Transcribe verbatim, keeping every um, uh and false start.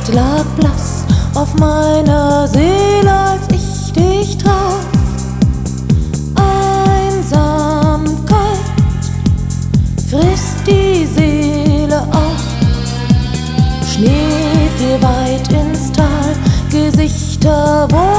lag blass auf meiner Seele, als ich dich traf. Einsamkeit frisst die Seele auf. Schnee fiel weit ins Tal, Gesichter, wo